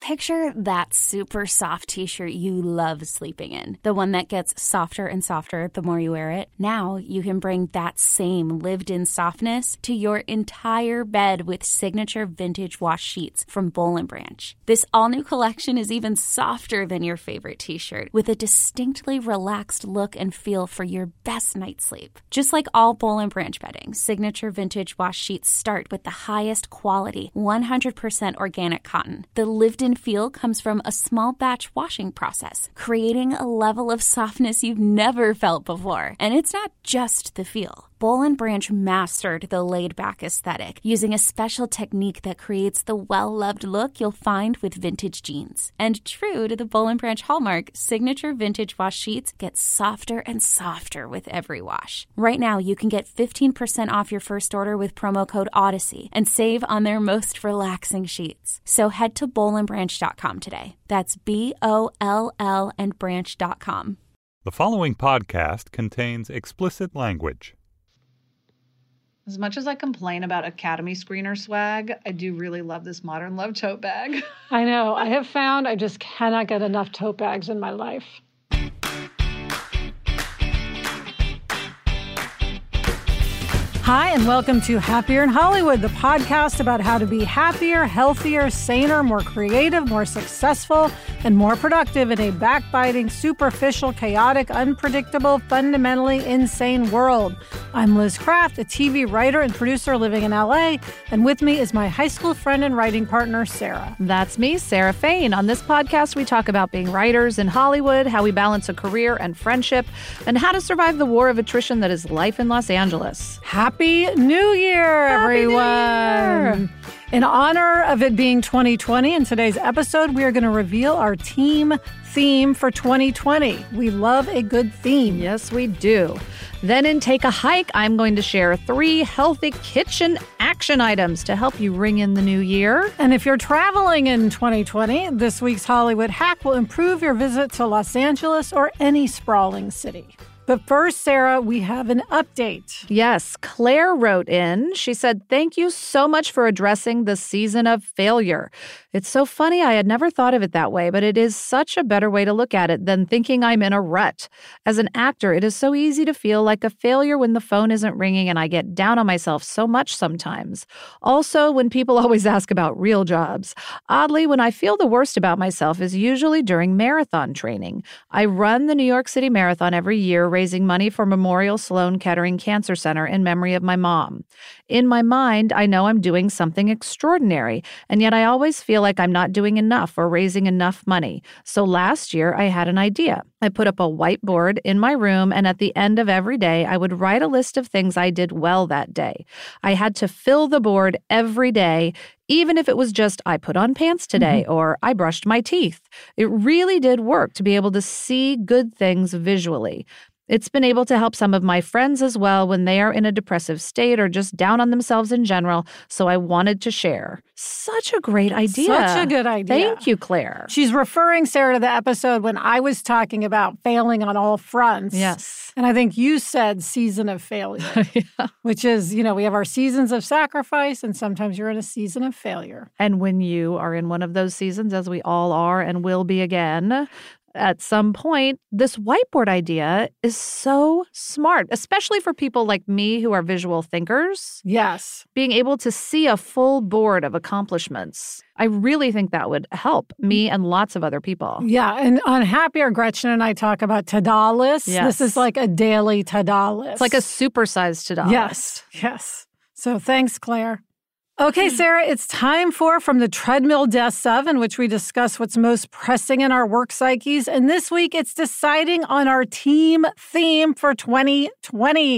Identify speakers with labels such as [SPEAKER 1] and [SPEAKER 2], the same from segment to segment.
[SPEAKER 1] Picture that super soft t-shirt you love sleeping in. The one that gets softer and softer the more you wear it. Now you can bring that same lived-in softness to your entire bed with signature vintage wash sheets from Boll & Branch. This all-new collection is even softer than your favorite t-shirt, with a distinctly relaxed look and feel for your best night's sleep. Just like all Boll & Branch bedding, signature vintage wash sheets start with the highest quality, 100% organic cotton. The lived-in feel comes from a small batch washing process, creating a level of softness you've never felt before. And it's not just the feel. Boll & Branch mastered the laid-back aesthetic using a special technique that creates the well-loved look you'll find with vintage jeans. And true to the Boll & Branch hallmark, signature vintage wash sheets get softer and softer with every wash. Right now, you can get 15% off your first order with promo code Odyssey and save on their most relaxing sheets. So head to bollandbranch.com today. That's BOLL and branch.com.
[SPEAKER 2] The following podcast contains explicit language.
[SPEAKER 3] As much as I complain about Academy screener swag, I do really love this Modern Love tote bag.
[SPEAKER 4] I know. I have found I just cannot get enough tote bags in my life. Hi, and welcome to Happier in Hollywood, the podcast about how to be happier, healthier, saner, more creative, more successful, and more productive in a backbiting, superficial, chaotic, unpredictable, fundamentally insane world. I'm Liz Craft, a TV writer and producer living in LA, and with me is my high school friend and writing partner, Sarah.
[SPEAKER 5] That's me, Sarah Fain. On this podcast, we talk about being writers in Hollywood, how we balance a career and friendship, and how to survive the war of attrition that is life in Los Angeles.
[SPEAKER 4] Happy New Year, everyone!
[SPEAKER 5] Happy New Year!
[SPEAKER 4] In honor of it being 2020, in today's episode, we are going to reveal our team theme for 2020. We love a good theme.
[SPEAKER 5] Yes, we do. Then in Take a Hike, I'm going to share 3 healthy kitchen action items to help you ring in the new year.
[SPEAKER 4] And if you're traveling in 2020, this week's Hollywood hack will improve your visit to Los Angeles or any sprawling city. But first, Sarah, we have an update.
[SPEAKER 5] Yes, Claire wrote in. She said, "Thank you so much for addressing the season of failure. It's so funny. I had never thought of it that way, but it is such a better way to look at it than thinking I'm in a rut. As an actor, it is so easy to feel like a failure when the phone isn't ringing, and I get down on myself so much sometimes. Also, when people always ask about real jobs. Oddly, when I feel the worst about myself is usually during marathon training. I run the New York City Marathon every year, raising money for Memorial Sloan Kettering Cancer Center in memory of my mom. In my mind, I know I'm doing something extraordinary, and yet I always feel like I'm not doing enough or raising enough money. So last year, I had an idea. I put up a whiteboard in my room, and at the end of every day, I would write a list of things I did well that day. I had to fill the board every day, even if it was just, I put on pants today, or I brushed my teeth. It really did work to be able to see good things visually. It's been able to help some of my friends as well when they are in a depressive state or just down on themselves in general, so I wanted to share." Such a great idea.
[SPEAKER 4] Such a good idea.
[SPEAKER 5] Thank you, Claire.
[SPEAKER 4] She's referring, Sarah, to the episode when I was talking about failing on all fronts.
[SPEAKER 5] Yes.
[SPEAKER 4] And I think you said season of failure,
[SPEAKER 5] Yeah.
[SPEAKER 4] which is, we have our seasons of sacrifice, and sometimes you're in a season of failure.
[SPEAKER 5] And when you are in one of those seasons, as we all are and will be again, at some point, this whiteboard idea is so smart, especially for people like me who are visual thinkers.
[SPEAKER 4] Yes.
[SPEAKER 5] Being able to see a full board of accomplishments. I really think that would help me and lots of other people.
[SPEAKER 4] Yeah, and on Happier, Gretchen and I talk about to-do lists.
[SPEAKER 5] Yes.
[SPEAKER 4] This is like a daily to-do list.
[SPEAKER 5] It's like a supersized to-do
[SPEAKER 4] Yes,
[SPEAKER 5] list.
[SPEAKER 4] yes. So thanks, Claire. Okay, Sarah, it's time for From the Treadmill Desk of, in which we discuss what's most pressing in our work psyches. And this week, it's deciding on our team theme for 2020.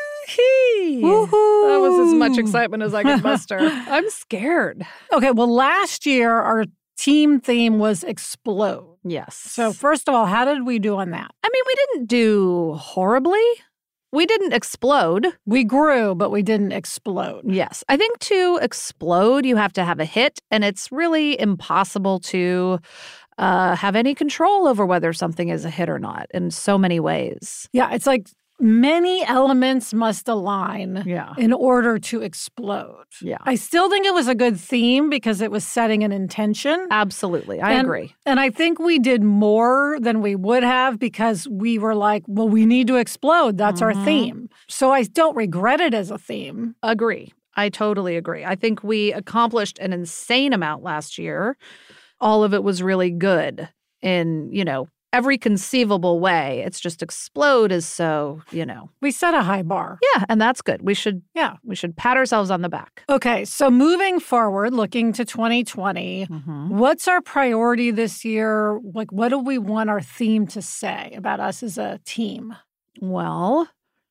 [SPEAKER 5] Woohoo! That was as much excitement as I could muster. I'm scared.
[SPEAKER 4] Okay, well, last year, our team theme was explode.
[SPEAKER 5] Yes.
[SPEAKER 4] So first of all, how did we do on that?
[SPEAKER 5] I mean, we didn't do horribly. We didn't explode.
[SPEAKER 4] We grew, but we didn't explode.
[SPEAKER 5] Yes. I think to explode, you have to have a hit, and it's really impossible to have any control over whether something is a hit or not in so many ways.
[SPEAKER 4] Yeah, it's like many elements must align
[SPEAKER 5] Yeah.
[SPEAKER 4] in order to explode.
[SPEAKER 5] Yeah.
[SPEAKER 4] I still think it was a good theme because it was setting an intention.
[SPEAKER 5] Absolutely. I agree.
[SPEAKER 4] And I think we did more than we would have because we were like, well, we need to explode. That's our theme. So I don't regret it as a theme.
[SPEAKER 5] Agree. I totally agree. I think we accomplished an insane amount last year. All of it was really good in, every conceivable way. It's just explode is so,
[SPEAKER 4] We set a high bar.
[SPEAKER 5] Yeah, and that's good. We should pat ourselves on the back.
[SPEAKER 4] Okay, so moving forward, looking to 2020, what's our priority this year? Like, what do we want our theme to say about us as a team?
[SPEAKER 5] Well,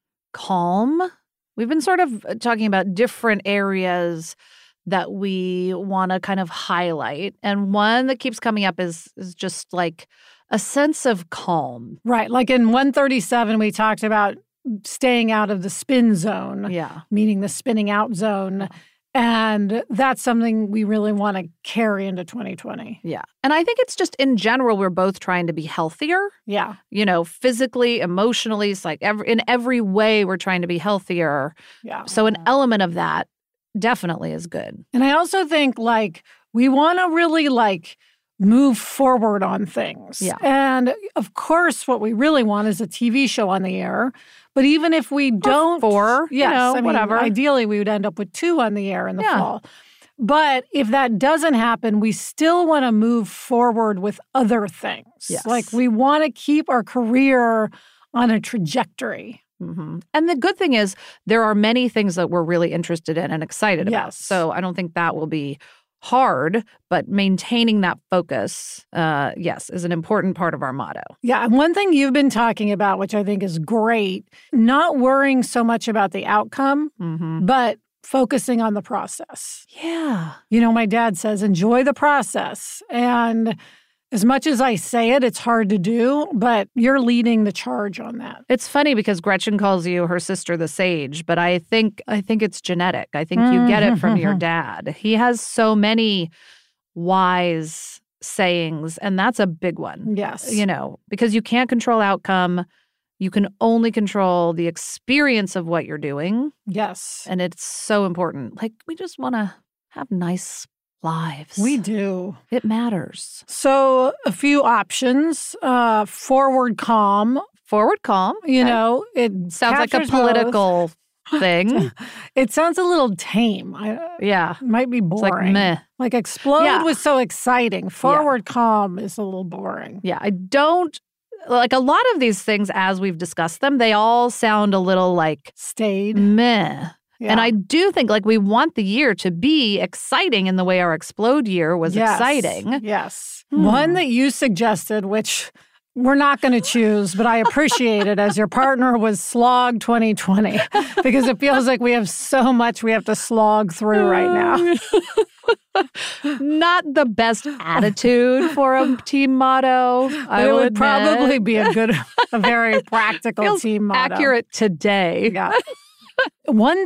[SPEAKER 5] calm. We've been sort of talking about different areas that we want to kind of highlight. And one that keeps coming up is just like a sense of calm.
[SPEAKER 4] Right. Like in 137, we talked about staying out of the spin zone, meaning the spinning out zone. And that's something we really want to carry into 2020.
[SPEAKER 5] Yeah. And I think it's just in general, we're both trying to be healthier.
[SPEAKER 4] Yeah.
[SPEAKER 5] Physically, emotionally, it's like in every way we're trying to be healthier.
[SPEAKER 4] Yeah.
[SPEAKER 5] So an element of that definitely is good.
[SPEAKER 4] And I also think we want to really move forward on things.
[SPEAKER 5] Yeah.
[SPEAKER 4] And of course, what we really want is a TV show on the air. But even if we don't,
[SPEAKER 5] or 4, whatever.
[SPEAKER 4] Ideally, we would end up with 2 on the air in the fall. But if that doesn't happen, we still want to move forward with other things.
[SPEAKER 5] Yes.
[SPEAKER 4] We want to keep our career on a trajectory.
[SPEAKER 5] Mm-hmm. And the good thing is there are many things that we're really interested in and excited about. So I don't think that will be hard, but maintaining that focus, is an important part of our motto.
[SPEAKER 4] Yeah. And one thing you've been talking about, which I think is great, not worrying so much about the outcome, but focusing on the process.
[SPEAKER 5] Yeah.
[SPEAKER 4] My dad says, enjoy the process. And as much as I say it, it's hard to do, but you're leading the charge on that.
[SPEAKER 5] It's funny because Gretchen calls you her sister the sage, but I think it's genetic. I think you get it from your dad. He has so many wise sayings, and that's a big one.
[SPEAKER 4] Yes.
[SPEAKER 5] Because you can't control outcome. You can only control the experience of what you're doing.
[SPEAKER 4] Yes.
[SPEAKER 5] And it's so important. We just want to have nice lives.
[SPEAKER 4] We do.
[SPEAKER 5] It matters.
[SPEAKER 4] So a few options. Forward calm.
[SPEAKER 5] Forward calm.
[SPEAKER 4] It
[SPEAKER 5] sounds like a political thing.
[SPEAKER 4] It sounds a little tame. It might be boring.
[SPEAKER 5] It's meh.
[SPEAKER 4] Explode was so exciting. Forward calm is a little boring.
[SPEAKER 5] Yeah, I don't... a lot of these things, as we've discussed them, they all sound a little
[SPEAKER 4] staid.
[SPEAKER 5] Meh.
[SPEAKER 4] Yeah.
[SPEAKER 5] And I do think we want the year to be exciting in the way our Explode year was exciting.
[SPEAKER 4] Yes. One that you suggested, which we're not going to choose, but I appreciate it as your partner, was Slog 2020, because it feels like we have so much we have to slog through right now.
[SPEAKER 5] Not the best attitude for a team motto.
[SPEAKER 4] It would probably be a very practical team motto.
[SPEAKER 5] Accurate today.
[SPEAKER 4] Yeah. One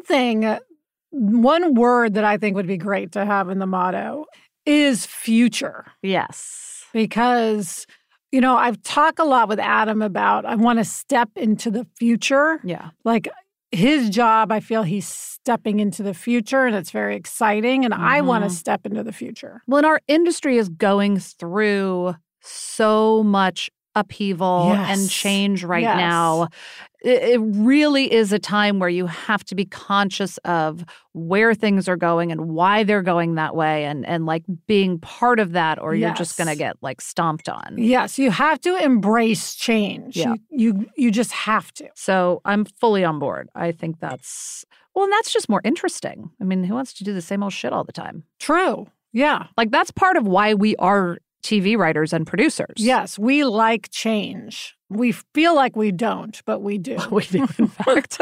[SPEAKER 4] word that I think would be great to have in the motto is future.
[SPEAKER 5] Yes.
[SPEAKER 4] Because, I've talked a lot with Adam about I want to step into the future.
[SPEAKER 5] Yeah.
[SPEAKER 4] His job, I feel he's stepping into the future, and it's very exciting, and I want to step into the future.
[SPEAKER 5] Well, and our industry is going through so much upheaval and change right now. It really is a time where you have to be conscious of where things are going and why they're going that way and being part of that, or you're just going to get stomped on.
[SPEAKER 4] Yes, you have to embrace change.
[SPEAKER 5] Yeah.
[SPEAKER 4] You just have to.
[SPEAKER 5] So I'm fully on board. I think that's just more interesting. I mean, who wants to do the same old shit all the time?
[SPEAKER 4] True. Yeah.
[SPEAKER 5] That's part of why we are TV writers and producers.
[SPEAKER 4] Yes, we like change. We feel like we don't, but we do.
[SPEAKER 5] We do, in fact.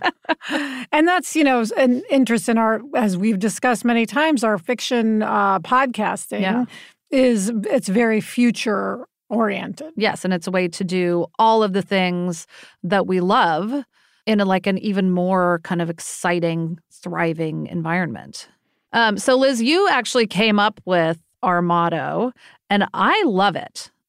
[SPEAKER 4] And that's, an interest in as we've discussed many times, our fiction podcasting it's very future oriented.
[SPEAKER 5] Yes, and it's a way to do all of the things that we love in an even more kind of exciting, thriving environment. So Liz, you actually came up with our motto, and I love it.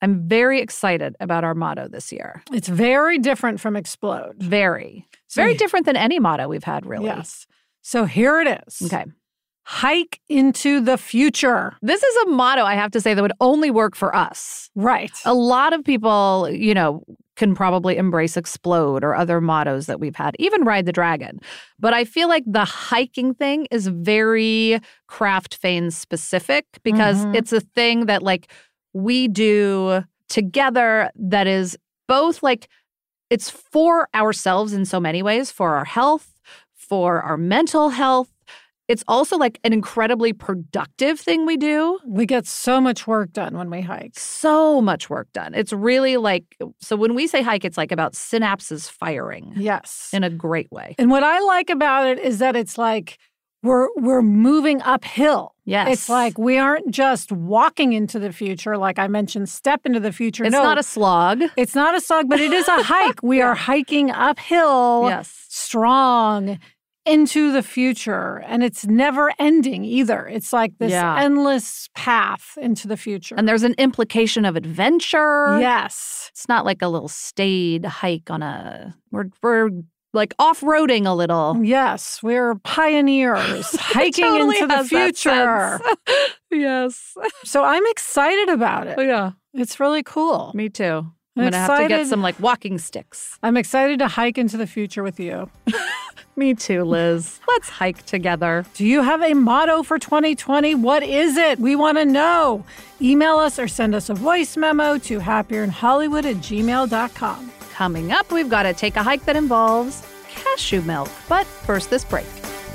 [SPEAKER 5] I'm very excited about our motto this year.
[SPEAKER 4] It's very different from Explode.
[SPEAKER 5] Very.
[SPEAKER 4] So
[SPEAKER 5] Very different than any motto we've had, really.
[SPEAKER 4] Yes. So here it is.
[SPEAKER 5] Okay.
[SPEAKER 4] Hike into the future.
[SPEAKER 5] This is a motto, I have to say, that would only work for us.
[SPEAKER 4] Right.
[SPEAKER 5] A lot of people, can probably embrace Explode or other mottos that we've had, even Ride the Dragon. But I feel like the hiking thing is very Craft Fain specific because it's a thing that we do together that is both it's for ourselves in so many ways, for our health, for our mental health. It's also an incredibly productive thing we do.
[SPEAKER 4] We get so much work done when we hike.
[SPEAKER 5] So much work done. It's really so when we say hike, it's about synapses firing.
[SPEAKER 4] Yes.
[SPEAKER 5] In a great way.
[SPEAKER 4] And what I like about it is that it's we're moving uphill.
[SPEAKER 5] Yes.
[SPEAKER 4] It's we aren't just walking into the future, like I mentioned, step into the future.
[SPEAKER 5] It's not a slog.
[SPEAKER 4] It's not a slog, but it is a hike. We are hiking uphill,
[SPEAKER 5] yes,
[SPEAKER 4] strong, into the future. And it's never ending either. It's this endless path into the future.
[SPEAKER 5] And there's an implication of adventure.
[SPEAKER 4] Yes.
[SPEAKER 5] It's not a little staid hike on we're off-roading a little.
[SPEAKER 4] Yes, we're pioneers hiking
[SPEAKER 5] totally
[SPEAKER 4] into the future.
[SPEAKER 5] Yes.
[SPEAKER 4] So I'm excited about it.
[SPEAKER 5] Yeah.
[SPEAKER 4] It's really cool.
[SPEAKER 5] Me too. I'm going to have to get some walking sticks.
[SPEAKER 4] I'm excited to hike into the future with you.
[SPEAKER 5] Me too, Liz. Let's hike together.
[SPEAKER 4] Do you have a motto for 2020? What is it? We want to know. Email us or send us a voice memo to happieranhollywood@gmail.com.
[SPEAKER 5] Coming up, we've got to take a hike that involves cashew milk. But first, this break.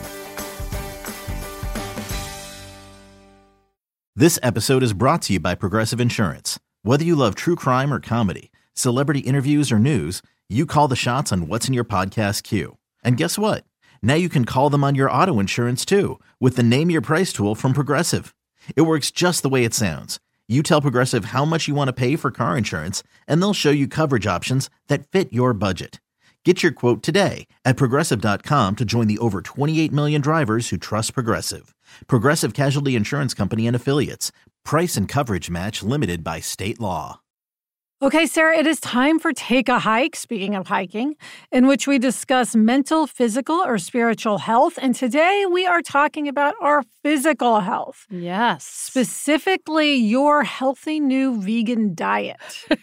[SPEAKER 6] This episode is brought to you by Progressive Insurance. Whether you love true crime or comedy, celebrity interviews or news, you call the shots on what's in your podcast queue. And guess what? Now you can call them on your auto insurance too with the Name Your Price tool from Progressive. It works just the way it sounds. You tell Progressive how much you want to pay for car insurance, and they'll show you coverage options that fit your budget. Get your quote today at Progressive.com to join the over 28 million drivers who trust Progressive. Progressive Casualty Insurance Company and Affiliates. Price and coverage match limited by state law.
[SPEAKER 4] Okay, Sarah, it is time for Take a Hike, speaking of hiking, in which we discuss mental, physical, or spiritual health. And today we are talking about our physical health.
[SPEAKER 5] Yes.
[SPEAKER 4] Specifically, your healthy new vegan diet.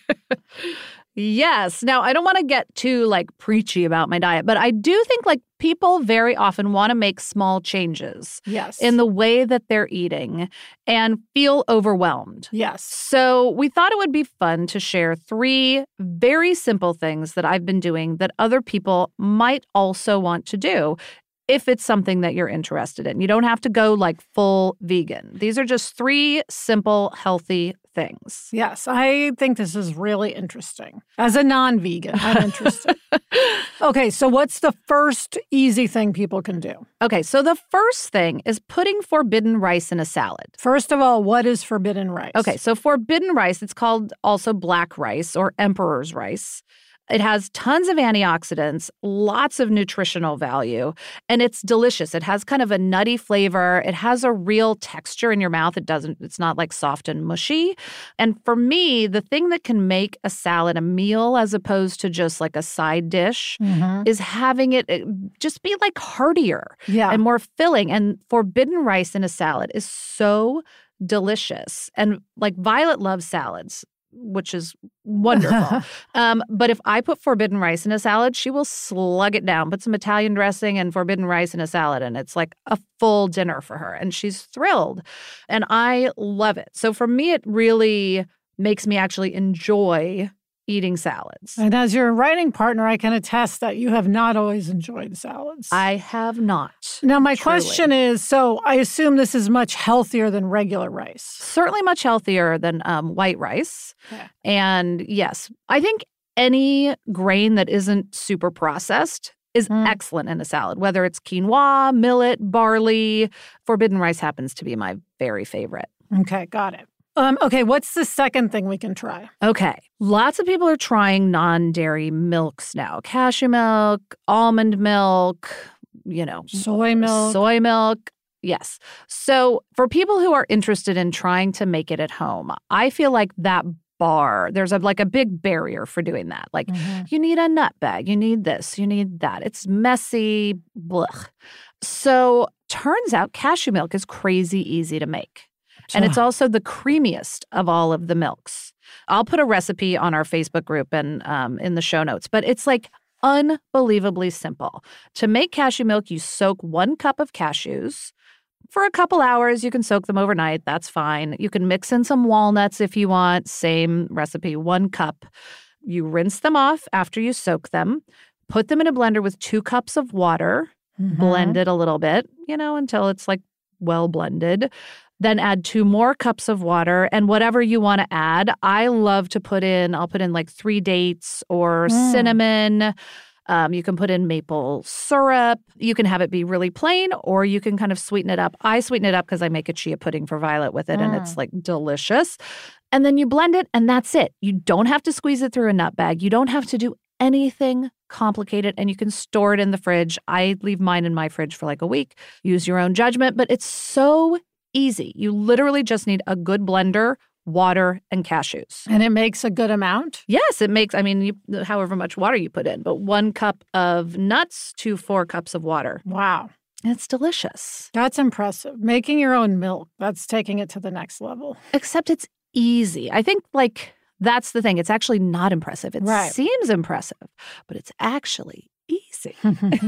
[SPEAKER 5] Yes. Now, I don't want to get too preachy about my diet, but I do think people very often want to make small changes.
[SPEAKER 4] Yes.
[SPEAKER 5] In the way that they're eating and feel overwhelmed.
[SPEAKER 4] Yes.
[SPEAKER 5] So we thought it would be fun to share 3 very simple things that I've been doing that other people might also want to do if it's something that you're interested in. You don't have to go full vegan. These are just 3 simple, healthy things.
[SPEAKER 4] Yes, I think this is really interesting. As a non-vegan, I'm interested. Okay, so what's the first easy thing people can do?
[SPEAKER 5] Okay, so the first thing is putting forbidden rice in a salad.
[SPEAKER 4] First of all, what is forbidden rice?
[SPEAKER 5] Okay, so forbidden rice, it's called also black rice or emperor's rice. It has tons of antioxidants, lots of nutritional value, and it's delicious. It has kind of a nutty flavor. It has a real texture in your mouth. It's not soft and mushy. And for me, the thing that can make a salad a meal as opposed to just a side dish is having it just be heartier and more filling. And forbidden rice in a salad is so delicious. And Violet loves salads, which is wonderful. But if I put forbidden rice in a salad, she will slug it down, put some Italian dressing and forbidden rice in a salad, and it's a full dinner for her. And she's thrilled. And I love it. So for me, it really makes me actually enjoy eating salads.
[SPEAKER 4] And as your writing partner, I can attest that you have not always enjoyed salads.
[SPEAKER 5] I have not.
[SPEAKER 4] Now, my question is, so I assume this is much healthier than regular rice.
[SPEAKER 5] Certainly much healthier than white rice.
[SPEAKER 4] Okay.
[SPEAKER 5] And yes, I think any grain that isn't super processed is excellent in a salad, whether it's quinoa, millet, barley. Forbidden rice happens to be my very favorite.
[SPEAKER 4] Okay, got it. Okay, what's the second thing we can try?
[SPEAKER 5] Okay, lots of people are trying non-dairy milks now. Cashew milk, almond milk,
[SPEAKER 4] soy milk.
[SPEAKER 5] Soy milk. Yes. So for people who are interested in trying to make it at home, I feel like that bar. There's a big barrier for doing that. Like, you need a nut bag, you need this, you need that. It's messy, blech. So turns out cashew milk is crazy easy to make. And it's also the creamiest of all of the milks. I'll put a recipe on our Facebook group and in the show notes, but it's like unbelievably simple. To make cashew milk, you soak 1 cup of cashews. For a couple hours, you can soak them overnight. That's fine. You can mix in some walnuts if you want. Same recipe, 1 cup. You rinse them off after you soak them. Put them in a blender with 2 cups of water. Blend it a little bit, until it's like well blended. Then add 2 more cups of water and whatever you want to add. I'll put in like 3 dates or cinnamon. You can put in maple syrup. You can have it be really plain, or you can kind of sweeten it up. I sweeten it up because I make a chia pudding for Violet with it, and it's like delicious. And then you blend it, and that's it. You don't have to squeeze it through a nut bag. You don't have to do anything complicated, and you can store it in the fridge. I leave mine in my fridge for like a week. Use your own judgment, but it's so easy. You literally just need a good blender, water, and cashews.
[SPEAKER 4] And it makes a good amount?
[SPEAKER 5] Yes, it makes, however much water you put in, but 1 cup of nuts to 4 cups of water.
[SPEAKER 4] Wow.
[SPEAKER 5] It's delicious.
[SPEAKER 4] That's impressive. Making your own milk, that's taking it to the next level.
[SPEAKER 5] Except it's easy. I think, that's the thing. It's actually not impressive. It seems impressive, but it's actually easy.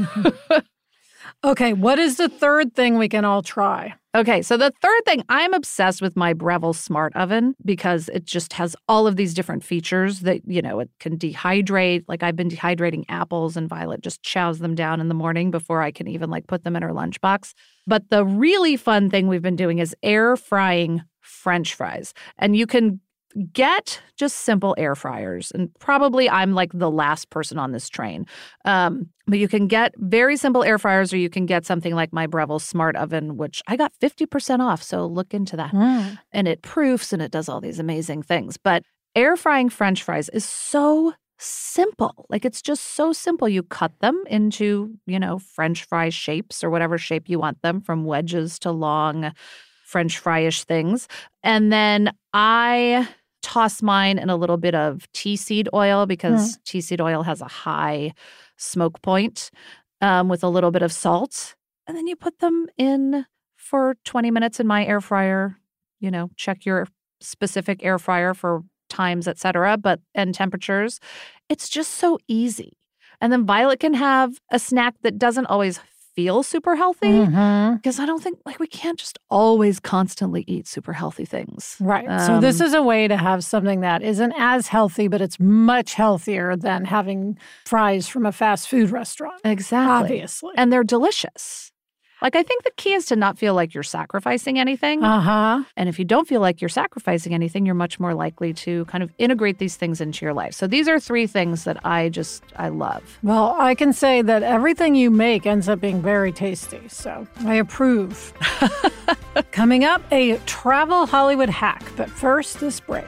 [SPEAKER 4] Okay, what is the third thing we can all try?
[SPEAKER 5] Okay, so the third thing, I'm obsessed with my Breville Smart Oven because it just has all of these different features that, it can dehydrate. Like, I've been dehydrating apples, and Violet just chows them down in the morning before I can even put them in her lunchbox. But the really fun thing we've been doing is air frying French fries. And you can get just simple air fryers. And probably I'm like the last person on this train. But you can get very simple air fryers, or you can get something like my Breville Smart Oven, which I got 50% off. So look into that. And it proofs and it does all these amazing things. But air frying French fries is so simple. It's just so simple. You cut them into, French fry shapes or whatever shape you want them, from wedges to long French fry-ish things. And then I toss mine in a little bit of tea seed oil because tea seed oil has a high smoke point, with a little bit of salt. And then you put them in for 20 minutes in my air fryer. Check your specific air fryer for times, etc., and temperatures. It's just so easy. And then Violet can have a snack that doesn't always feel super healthy, because I don't think, we can't just always constantly eat super healthy things.
[SPEAKER 4] Right. So this is a way to have something that isn't as healthy, but it's much healthier than having fries from a fast food restaurant.
[SPEAKER 5] Exactly.
[SPEAKER 4] Obviously.
[SPEAKER 5] And they're delicious. I think the key is to not feel like you're sacrificing anything. And if you don't feel like you're sacrificing anything, you're much more likely to kind of integrate these things into your life. So these are 3 things that I love.
[SPEAKER 4] Well, I can say that everything you make ends up being very tasty. So I approve. Coming up, a travel Hollywood hack. But first, this break.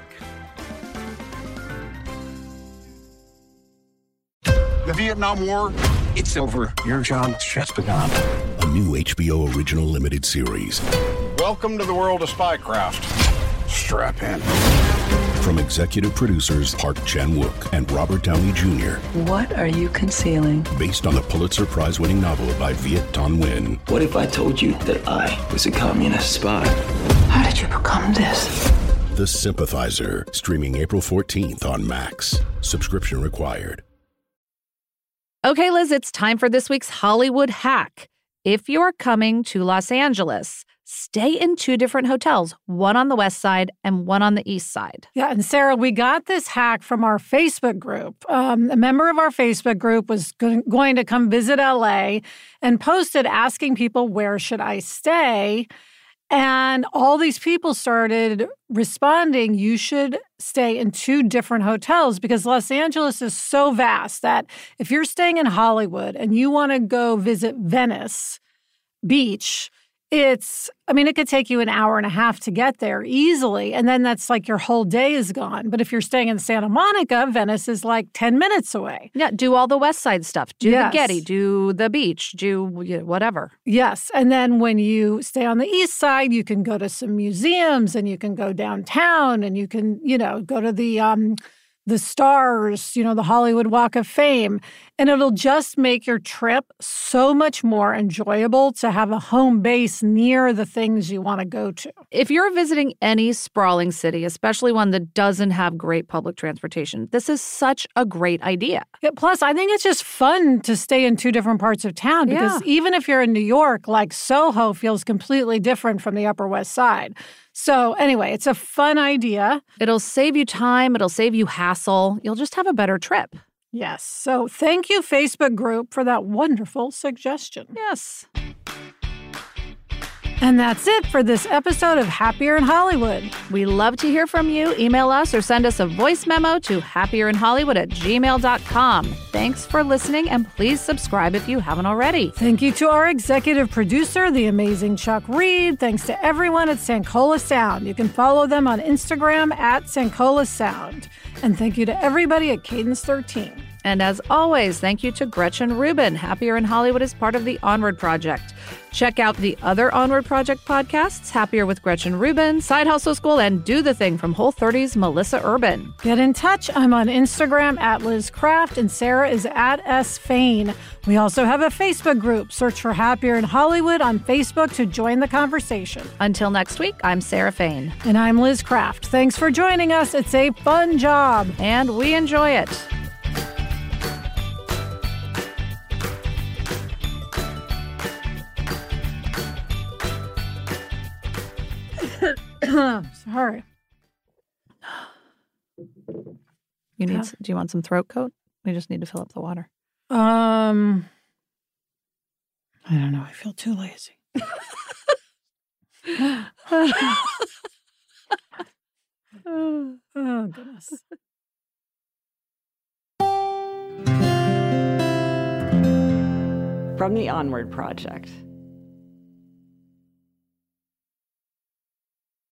[SPEAKER 7] The Vietnam War, it's over. Your job's just begun.
[SPEAKER 8] A new HBO original limited series.
[SPEAKER 7] Welcome to the world of Spycraft. Strap in.
[SPEAKER 8] From executive producers Park Chan-wook and Robert Downey Jr.
[SPEAKER 9] What are you concealing?
[SPEAKER 8] Based on the Pulitzer Prize-winning novel by Viet Thanh Nguyen.
[SPEAKER 9] What if I told you that I was a communist spy? How did you become this?
[SPEAKER 8] The Sympathizer. Streaming April 14th on Max. Subscription required.
[SPEAKER 5] Okay, Liz, it's time for this week's Hollywood hack. If you're coming to Los Angeles, stay in 2 different hotels, one on the west side and one on the east side.
[SPEAKER 4] Yeah, and Sarah, we got this hack from our Facebook group. A member of our Facebook group was going to come visit LA and posted asking people, where should I stay? And all these people started responding, you should stay in 2 different hotels, because Los Angeles is so vast that if you're staying in Hollywood and you want to go visit Venice Beach, it could take you an hour and a half to get there easily. And then that's like your whole day is gone. But if you're staying in Santa Monica, Venice is like 10 minutes away.
[SPEAKER 5] Yeah, do all the West Side stuff. Do the Getty, do the beach, do whatever.
[SPEAKER 4] Yes. And then when you stay on the East Side, you can go to some museums and you can go downtown and you can, go to the stars, the Hollywood Walk of Fame. And it'll just make your trip so much more enjoyable to have a home base near the things you want to go to.
[SPEAKER 5] If you're visiting any sprawling city, especially one that doesn't have great public transportation, this is such a great idea.
[SPEAKER 4] Yeah, plus, I think it's just fun to stay in two different parts of town because even if you're in New York, like Soho feels completely different from the Upper West Side. So anyway, it's a fun idea.
[SPEAKER 5] It'll save you time. It'll save you hassle. You'll just have a better trip.
[SPEAKER 4] Yes. So thank you, Facebook group, for that wonderful suggestion.
[SPEAKER 5] Yes.
[SPEAKER 4] And that's it for this episode of Happier in Hollywood.
[SPEAKER 5] We love to hear from you. Email us or send us a voice memo to happierinhollywood@gmail.com. Thanks for listening, and please subscribe if you haven't already.
[SPEAKER 4] Thank you to our executive producer, the amazing Chuck Reed. Thanks to everyone at Sankola Sound. You can follow them on Instagram @Sankola Sound. And thank you to everybody at Cadence 13.
[SPEAKER 5] And as always, thank you to Gretchen Rubin. Happier in Hollywood is part of the Onward Project. Check out the other Onward Project podcasts, Happier with Gretchen Rubin, Side Hustle School, and Do the Thing from Whole30's Melissa Urban.
[SPEAKER 4] Get in touch. I'm on Instagram @LizCraft, and Sarah is @SFain. We also have a Facebook group. Search for Happier in Hollywood on Facebook to join the conversation.
[SPEAKER 5] Until next week, I'm Sarah Fain.
[SPEAKER 4] And I'm Liz Craft. Thanks for joining us. It's a fun job.
[SPEAKER 5] And we enjoy it.
[SPEAKER 4] Sorry.
[SPEAKER 5] Do you want some throat coat? We just need to fill up the water.
[SPEAKER 4] I don't know. I feel too lazy. Oh, goodness.
[SPEAKER 10] From the Onward Project.